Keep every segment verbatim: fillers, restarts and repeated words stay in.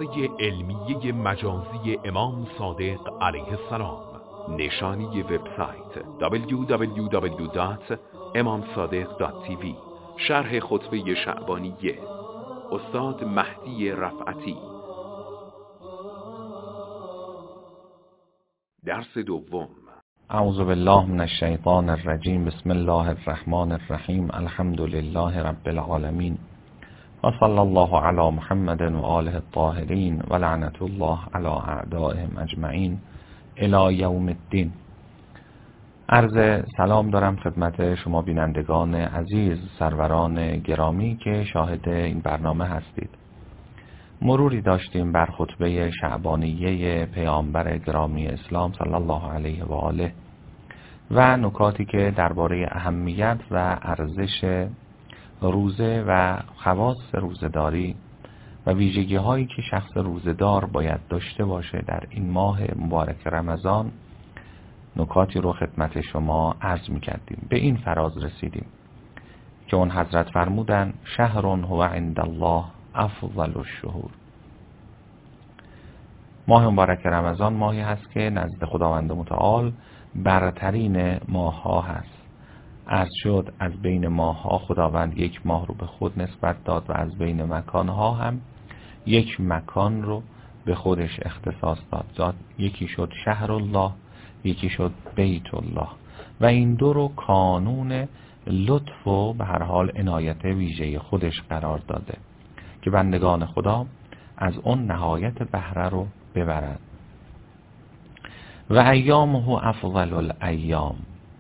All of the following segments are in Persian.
مؤسسه علمیه مجازی امام صادق علیه السلام. نشانی وبسایت دبلیو دبلیو دبلیو دات امام صادق دات تی وی. شرح خطبه شعبانیه استاد مهدی رفعتی. درس دوم. اعوذ بالله من الشیطان الرجیم. بسم الله الرحمن الرحیم. الحمد لله رب العالمین و صلی الله علی محمد و آله الطاهرین و لعنت الله علی اعدائهم اجمعین الی یوم الدین. عرض سلام دارم خدمت شما بینندگان عزیز، سروران گرامی که شاهد این برنامه هستید. مروری داشتیم بر خطبه شعبانیه پیامبر گرامی اسلام صلی الله علیه و آله و نکاتی که درباره اهمیت و ارزش روزه و خواص روزه‌داری و ویژگی هایی که شخص روزه‌دار باید داشته باشه در این ماه مبارک رمضان، نکاتی رو خدمت شما عرض می‌کردیم. به این فراز رسیدیم که اون حضرت فرمودن شهر هو عند الله افضل الشهور. ماه مبارک رمضان ماهی هست که نزد خداوند متعال برترین ماه ها هست. عرض شد از بین ماه ها خداوند یک ماه رو به خود نسبت داد و از بین مکان ها هم یک مکان رو به خودش اختصاص داد. داد یکی شد شهر الله، یکی شد بیت الله و این دو رو کانون لطف و به هر حال عنایت ویژه خودش قرار داده که بندگان خدا از اون نهایت بهره رو ببرند. و ایامه افضل الایام،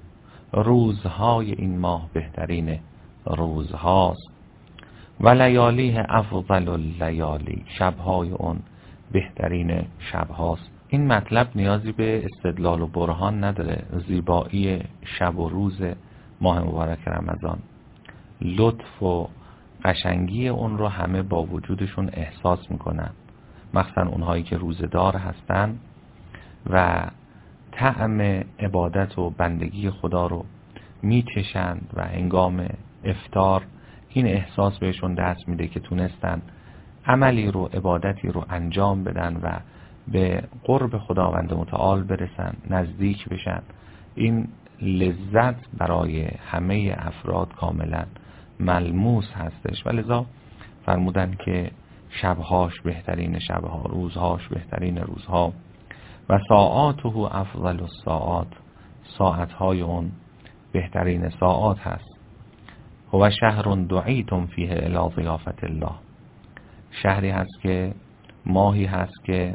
روزهای این ماه بهترین روزهاست. و لیالیه افضل اللیالی، شبهای اون بهترین شبهاست. این مطلب نیازی به استدلال و برهان نداره. زیبایی شب و روز ماه مبارک رمضان، لطف و قشنگی اون رو همه با وجودشون احساس میکنن، مخصوصا اونهایی که روزدار هستن و طعم عبادت و بندگی خدا رو میچشند و هنگام افطار این احساس بهشون دست میده که تونستن عملی رو، عبادتی رو انجام بدن و به قرب خداوند متعال برسن، نزدیک بشن. این لذت برای همه افراد کاملا ملموس هستش و لذا فرمودن که شبهاش بهترین شبها، روزهاش بهترین روزها. و ساعاته افضل الساعات، ساعتهای اون بهترین ساعات هست. هو شهر دعیتم فیه الی ضیافت الله، شهری هست که ماهی هست که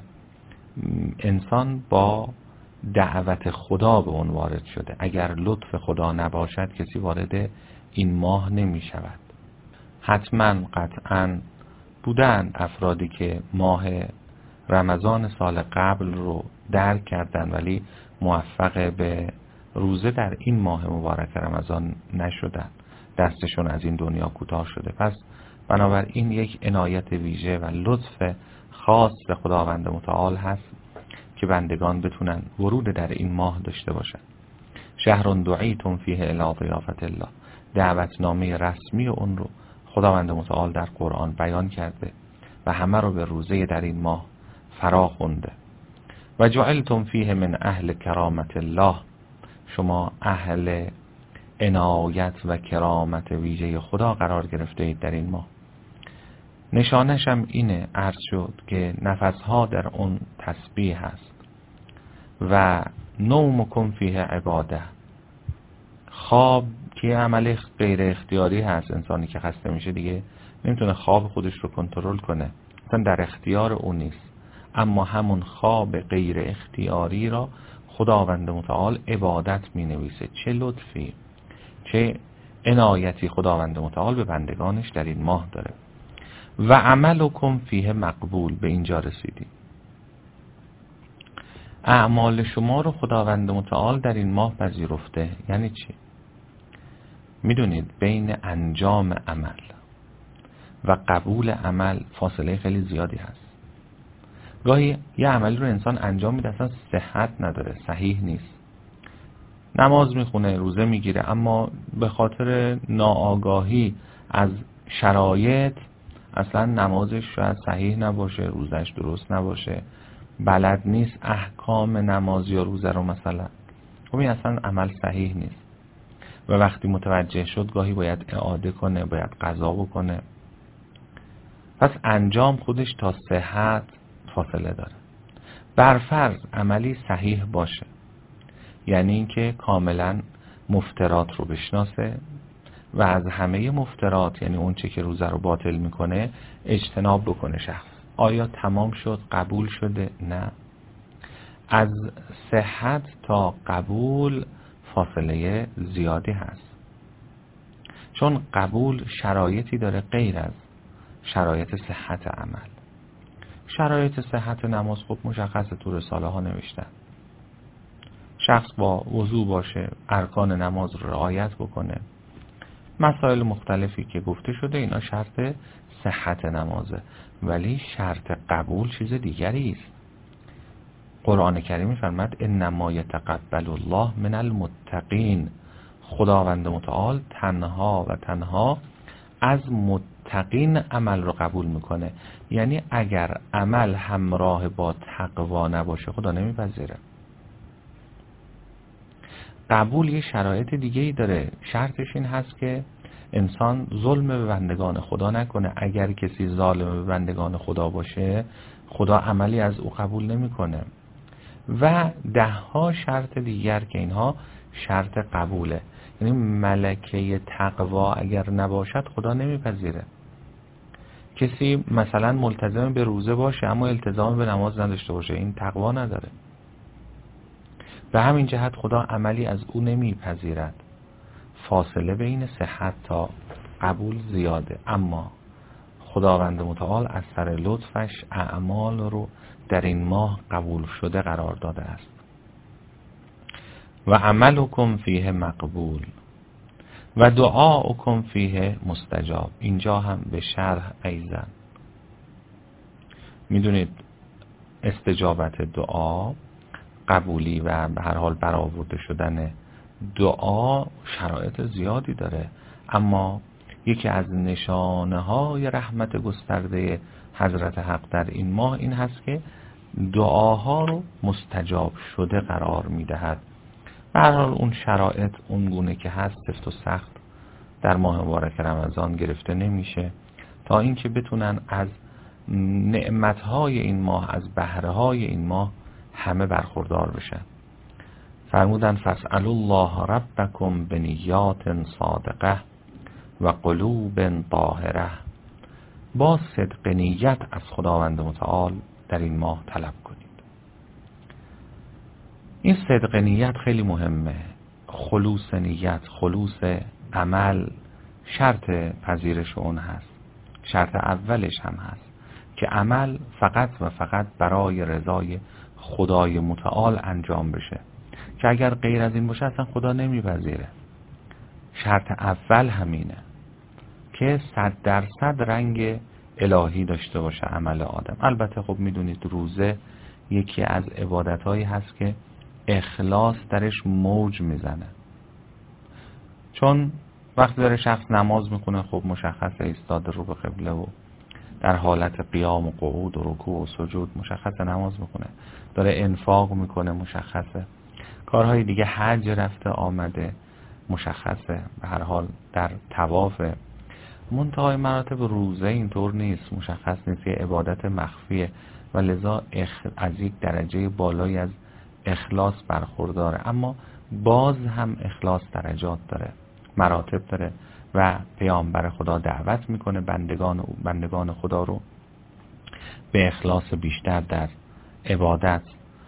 انسان با دعوت خدا به اون وارد شده. اگر لطف خدا نباشد کسی وارد این ماه نمی شود. حتما قطعا بودن افرادی که ماه رمضان سال قبل رو درک کردن ولی موفق به روزه در این ماه مبارک رمضان نشدن، دستشون از این دنیا کوتاه شده. پس بنابراین یک عنایت ویژه و لطف خاص به خداوند متعال هست که بندگان بتونن ورود در این ماه داشته باشن. شهر دعیتم فیه الی ضیافت الله، دعوتنامه رسمی اون رو خداوند متعال در قرآن بیان کرده و همه رو به روزه در این ماه فرا خونده. و جعلتم فیه من اهل کرامت الله، شما اهل عنایت و کرامت ویژه خدا قرار گرفته اید در این ماه. نشانش هم اینه، عرض شد که نفسها در اون تسبیح هست. و نومکم فیه عباده، خواب که عمل غیر اختیاری هست. انسانی که خسته میشه دیگه نمیتونه خواب خودش رو کنترل کنه، اصلا در اختیار اون نیست. اما همون خواب غیر اختیاری را خداوند متعال عبادت می نویسه. چه لطفی، چه عنایتی خداوند متعال به بندگانش در این ماه داره. و عملکم فیه مقبول، به اینجا رسیدیم. اعمال شما رو خداوند متعال در این ماه پذیرفته. یعنی چی؟ میدونید بین انجام عمل و قبول عمل فاصله خیلی زیادی هست. گاهی یه عملی رو انسان انجام میده اصلا صحت نداره، صحیح نیست. نماز میخونه، روزه میگیره، اما به خاطر ناآگاهی از شرایط اصلا نمازش شاید صحیح نباشه، روزش درست نباشه، بلد نیست احکام نماز یا روزه رو مثلا، خب این اصلا عمل صحیح نیست و وقتی متوجه شد گاهی باید اعاده کنه، باید قضا بکنه. پس انجام خودش تا صحت فاصله داره. برفرض عملی صحیح باشه، یعنی اینکه کاملا مفترات رو بشناسه و از همه مفترات، یعنی اون چه که روزه رو باطل میکنه، اجتناب بکنه شخص. آیا تمام شد؟ قبول شده؟ نه. از صحت تا قبول فاصله زیادی هست، چون قبول شرایطی داره غیر از شرایط صحت عمل. شرایط صحت نماز خب مشخصه، تو رساله ها نوشتن. شخص با وضو باشه، ارکان نماز رو رعایت بکنه، مسائل مختلفی که گفته شده اینا شرط صحت نمازه. ولی شرط قبول چیز دیگری است. قرآن کریم می‌فرماید انما یتقبل الله من المتقین. خداوند متعال تنها و تنها از متقین عمل رو قبول میکنه. یعنی اگر عمل همراه با تقوا نباشه خدا نمیپذیره. قبول یه شرایط دیگه ای داره. شرطش این هست که انسان ظلم به بندگان خدا نکنه. اگر کسی ظالم به بندگان خدا باشه خدا عملی از او قبول نمیکنه. و ده ها شرط دیگر که اینها شرط قبوله. یعنی ملکه تقوا اگر نباشد خدا نمیپذیره. کسی مثلا ملتزم به روزه باشه اما التزام به نماز نداشته باشه، این تقوا نداره. به همین جهت خدا عملی از او نمیپذیرد. فاصله بین صحت تا قبول زیاده، اما خداوند متعال از سر لطفش اعمال رو در این ماه قبول شده قرار داده است. و عملکم فیه مقبول و دعاؤکم فیه مستجاب. اینجا هم به شرح ایزن میدونید استجابت دعا، قبولی و به هر حال برآورده شدن دعا شرایط زیادی داره، اما یکی از نشانه های رحمت گسترده حضرت حق در این ماه این هست که دعاها رو مستجاب شده قرار میدهد. به هر حال اون شرایط اون گونه که هست سفت و سخت در ماه مبارک رمضان گرفته نمیشه تا اینکه بتونن از نعمتهای این ماه، از بهره‌های این ماه همه برخوردار بشن. فرمودن فاسألوا الله ربکم بنیات صادقه و قلوب طاهره. با صدق نیت از خداوند متعال در این ماه طلب کنید. این صدق نیت خیلی مهمه. خلوص نیت، خلوص عمل شرط پذیرش اون هست. شرط اولش هم هست که عمل فقط و فقط برای رضای خدای متعال انجام بشه، که اگر غیر از این باشه اصلا خدا نمیپذیره. شرط اول همینه که صد درصد رنگ الهی داشته باشه عمل آدم. البته خب میدونید روزه یکی از عبادتهایی هست که اخلاص درش موج میزنه، چون وقتی داره شخص نماز میخونه خب مشخصه ایستاده رو به قبله و در حالت قیام و قعود و رکوع و سجود مشخصه نماز میخونه، داره انفاق میکنه مشخصه، کارهای دیگه حج رفته آمده مشخصه، به هر حال در طواف. منتهای مراتب روزه اینطور نیست، مشخص نیست، یه عبادت مخفیه و لذا اخ... از یک درجه بالایی از اخلاص برخورداره. اما باز هم اخلاص درجات داره، مراتب داره و پیامبر خدا دعوت میکنه بندگان بندگان خدا رو به اخلاص بیشتر در عبادت.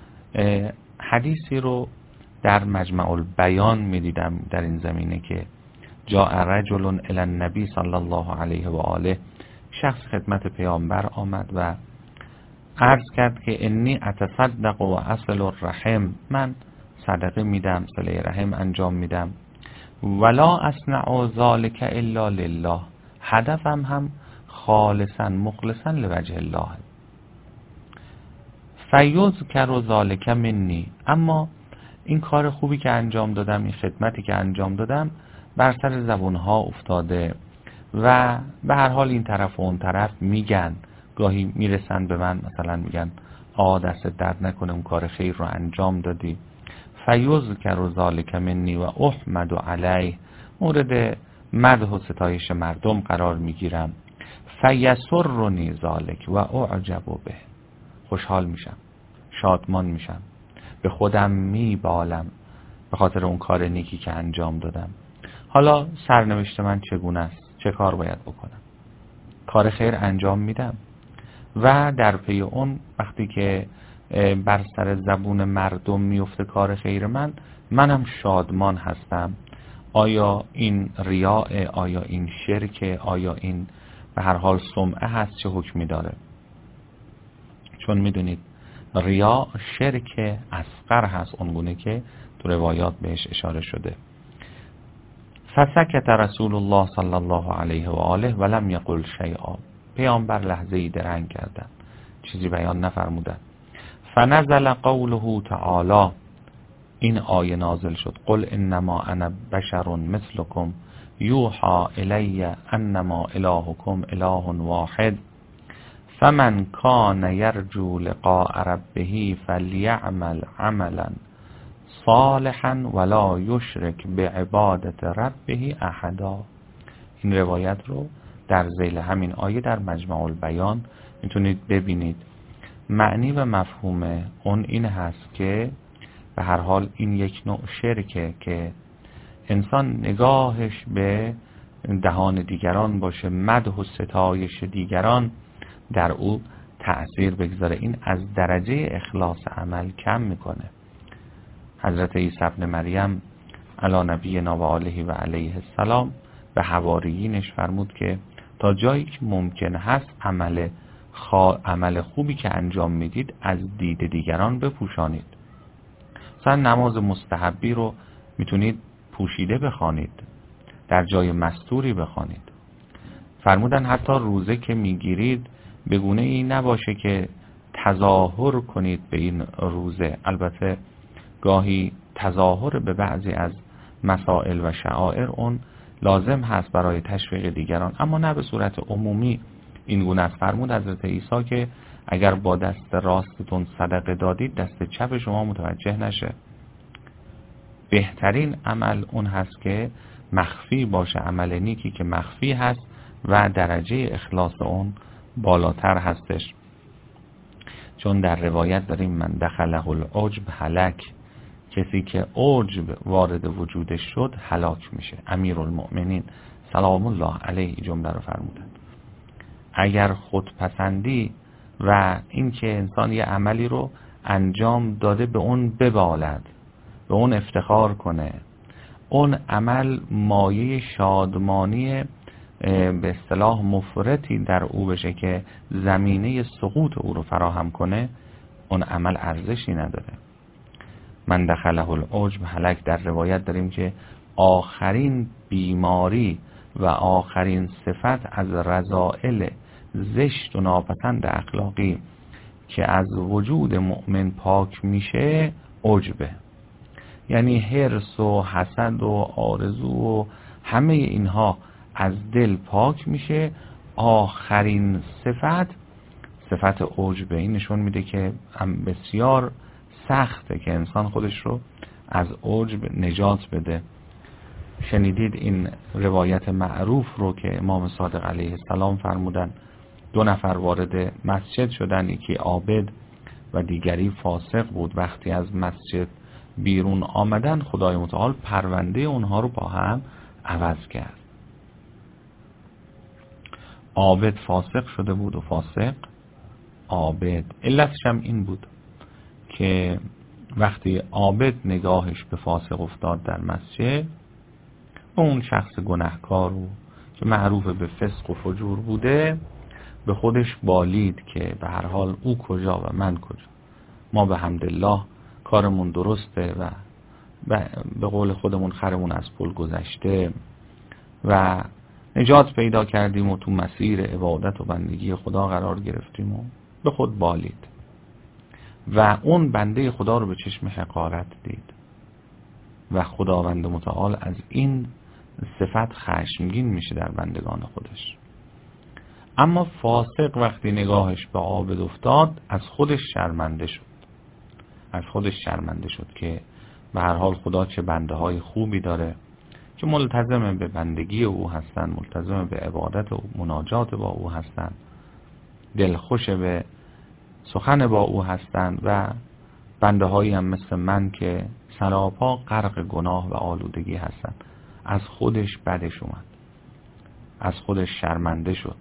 حدیثی رو در مجمع البیان میدیدم در این زمینه که جاء رجل الی النبی صلی الله علیه و آله، شخص خدمت پیامبر آمد و عرض کرد که انی اتصدق و اصل الرحم، من صدقه میدم، صله رحم انجام میدم، ولا اصنع ذلک الا لله، هدفم هم خالصا مخلصا لوجه الله. فیذکر ذلک منی، اما این کار خوبی که انجام دادم، این خدمتی که انجام دادم بر سر زبونها افتاده و به هر حال این طرف و اون طرف میگن، گاهی میرسن به من مثلا میگن آ دست درد نکنه اون کار خیر رو انجام دادی، فیذکر ذلک منی و احمد علیه، مورد مدح و ستایش مردم قرار میگیرم، فیسرنی ذلک و اعجب به، خوشحال میشم، شادمان میشم، به خودم میبالم به خاطر اون کار نیکی که انجام دادم. حالا سرنوشت من چگونه است؟ چه کار باید بکنم؟ کار خیر انجام میدم و در پی اون وقتی که بر سر زبون مردم میفته کار خیر من، منم شادمان هستم. آیا این ریاء، آیا این شرک، آیا این به هر حال سمعه هست؟ چه حکمی داره؟ چون میدونید ریا شرک اصغر هست، اونگونه که تو روایات بهش اشاره شده. فسکت رسول الله صلی الله علیه و آله و لم یقل شیئا، پیامبر لحظه ای درنگ کردن، چیزی بیان نفرمودن. فنزل قوله تعالی، این آیه نازل شد، قل انما انا بشر مثلكم یوحى الی انما الهکم اله واحد فمن کان یرجو لقاء ربه فلیعمل عملا صالحا ولا یشرک بعبادت ربه احدا. این روایت رو در ذیل همین آیه در مجمع البیان میتونید ببینید. معنی و مفهوم اون این هست که به هر حال این یک نوع شرکه که انسان نگاهش به دهان دیگران باشه، مدح و ستایش دیگران در او تأثیر بگذاره. این از درجه اخلاص عمل کم میکنه. حضرت عیسی ابن مریم علی نبینا و آله و علیه السلام به حواریینش فرمود که تا جایی که ممکن هست عمل خا... عمل خوبی که انجام میدید از دید دیگران بپوشانید. مثلا نماز مستحبی رو میتونید پوشیده بخوانید، در جای مستوری بخوانید. فرمودن حتی روزه که میگیرید به گونه ای نباشه که تظاهر کنید به این روزه. البته گاهی تظاهر به بعضی از مسائل و شعائر اون لازم هست برای تشویق دیگران، اما نه به صورت عمومی این گونه است. فرمود حضرت عیسی که اگر با دست راستتون صدقه دادید دست چپ شما متوجه نشه. بهترین عمل اون هست که مخفی باشه، عمل نیکی که مخفی هست و درجه اخلاص اون بالاتر هستش. چون در روایت داریم من دخله العجب هلک، کسی که عجب وارد وجودش شد هلاک میشه. امیرالمؤمنین سلام الله علیه جمله رو فرمودن. اگر خودپسندی و این که انسان یه عملی رو انجام داده به اون ببالد، به اون افتخار کنه، اون عمل مایه شادمانی به اصطلاح مفرطی در او بشه که زمینه سقوط او رو فراهم کنه، اون عمل ارزشی نداره. من دخله العجب هلک، در روایت داریم که آخرین بیماری و آخرین صفت از رذائل زشت و ناپسند اخلاقی که از وجود مؤمن پاک میشه عجبه. یعنی حرص و حسد و آرزو و همه اینها از دل پاک میشه. آخرین صفت صفت عجبه. این نشون میده که بسیار سخته که انسان خودش رو از عجب نجات بده. شنیدید این روایت معروف رو که امام صادق علیه السلام فرمودن دو نفر وارد مسجد شدن، یکی عابد و دیگری فاسق بود. وقتی از مسجد بیرون آمدن خدای متعال پرونده اونها رو با هم عوض کرد. عابد فاسق شده بود و فاسق عابد. علتش هم این بود که وقتی عابد نگاهش به فاسق افتاد در مسجد، اون شخص گناهکار رو که معروف به فسق و فجور بوده به خودش بالید که به هر حال او کجا و من کجا، ما به حمدالله کارمون درسته و به قول خودمون خرمون از پل گذشته و نجات پیدا کردیم و تو مسیر عبادت و بندگی خدا قرار گرفتیم و به خود بالید و اون بنده خدا رو به چشم حقارت دید و خداوند متعال از این صفت خشمگین میشه در بندگان خودش. اما فاسق وقتی نگاهش به عابد افتاد از خودش شرمنده شد از خودش شرمنده شد که به هر حال خدا چه بنده های خوبی داره که ملتزم به بندگی او هستن، ملتزم به عبادت و مناجات با او هستن، دلخوش به سخن با او هستند و بنده هایی هم مثل من که سراپا غرق گناه و آلودگی هستند. از خودش بدش اومد، از خودش شرمنده شد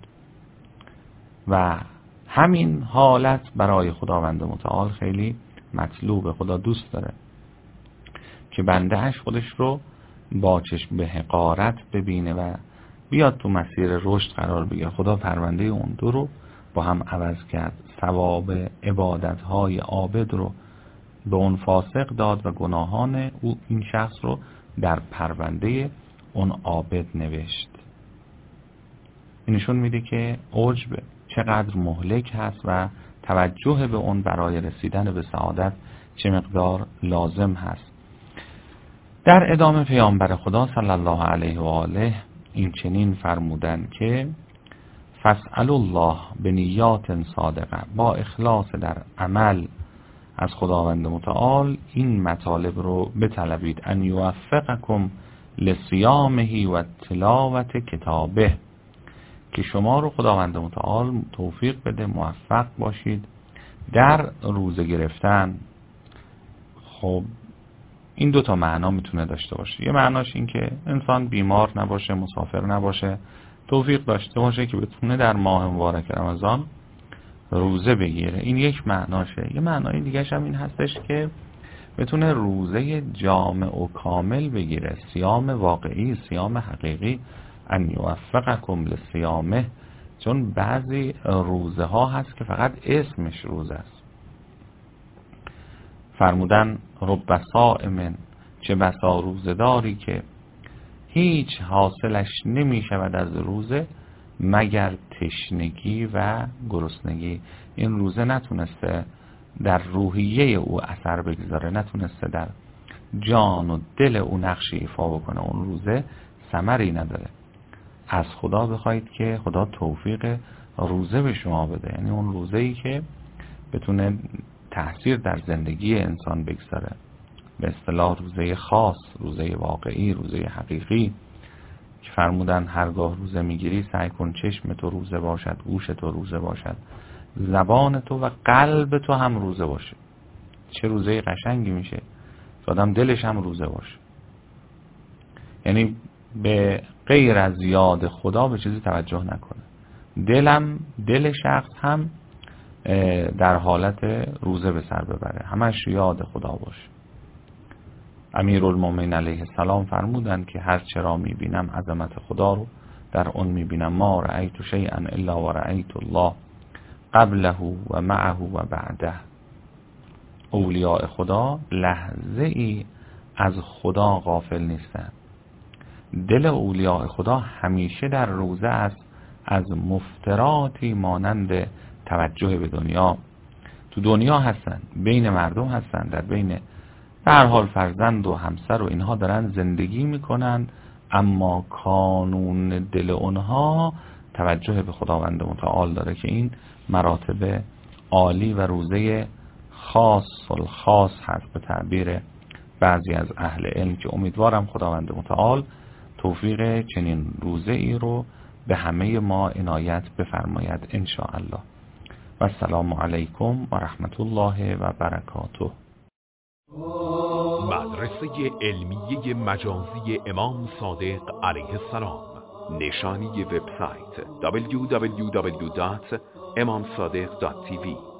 و همین حالت برای خداوند متعال خیلی مطلوبه. خدا دوست داره که بنده اش خودش رو با چشم به حقارت ببینه و بیاد تو مسیر رشد قرار بگیره. خدا پرونده اون دو رو با هم عوض کرد، ثواب عبادت‌های عابد رو به اون فاسق داد و گناهان او این شخص رو در پرونده اون عابد نوشت. اینشون میده که عجب چقدر مهلک هست و توجه به اون برای رسیدن به سعادت چه مقدار لازم هست. در ادامه پیامبر خدا صلی الله علیه و آله این چنین فرمودند که فاسألوا الله به نیات صادقه، با اخلاص در عمل از خداوند متعال این مطالب رو بطلبید. ان یوفقکم لصیامه و تلاوت کتابه، که شما رو خداوند متعال توفیق بده موفق باشید در روزه گرفتن. خب این دو تا معنا میتونه داشته باشه. یه معناش این که انسان بیمار نباشه، مسافر نباشه، توفیق داشته باشه که بتونه در ماه مبارک رمضان روزه بگیره. این یک معناشه. یه معنای دیگه‌ش هم این هستش که بتونه روزه جامع و کامل بگیره، صیام واقعی، صیام حقیقی. ان یوفقکم لصیامه، چون بعضی روزه ها هست که فقط اسمش روزه است. فرمودن رب صائم، چه بسا روزه داری که هیچ حاصلش نمی شود از روزه مگر تشنگی و گرسنگی. این روزه نتونسته در روحیه او اثر بگذاره، نتونسته در جان و دل او نقش ایفا بکنه، اون روزه ثمری نداره. از خدا بخواید که خدا توفیق روزه به شما بده، یعنی اون روزه‌ای که بتونه تأثیر در زندگی انسان بگذاره، به اصطلاح روزه خاص، روزه واقعی، روزه حقیقی که فرمودن هرگاه روزه میگیری سعی کن چشم تو روزه باشد، گوش تو روزه باشد، زبان تو و قلب تو هم روزه باشه. چه روزه قشنگی میشه که آدم دلش هم روزه باشه، یعنی به غیر از یاد خدا به چیزی توجه نکنه، دلم دل شخص هم در حالت روزه به سر ببره، همش یاد خدا باشه. امیرالمومنین علیه السلام فرمودند که هر چرا میبینم عظمت خدا رو در اون میبینم. ما رأیت شیئا الا و رأیت الله قبله و معه و بعده. اولیاء خدا لحظه ای از خدا غافل نیستند. دل اولیاء خدا همیشه در روزه است، از مفتراتی مانند توجه به دنیا. تو دنیا هستن، بین مردم هستن، در بین به هر حال فرزند و همسر و اینها دارن زندگی میکنن، اما کانون دل اونها توجه به خداوند متعال داره که این مراتب عالی و روزه خاص الخاص هست به تعبیر بعضی از اهل علم، که امیدوارم خداوند متعال توفیق چنین روزه ای رو به همه ما عنایت بفرماید ان شاء الله. و السلام علیکم و رحمت الله و برکاته. مدرسه علمیه مجازی امام صادق علیه السلام. نشانی وبسایت دبلیو دبلیو دبلیو دات امام صادق دات تی وی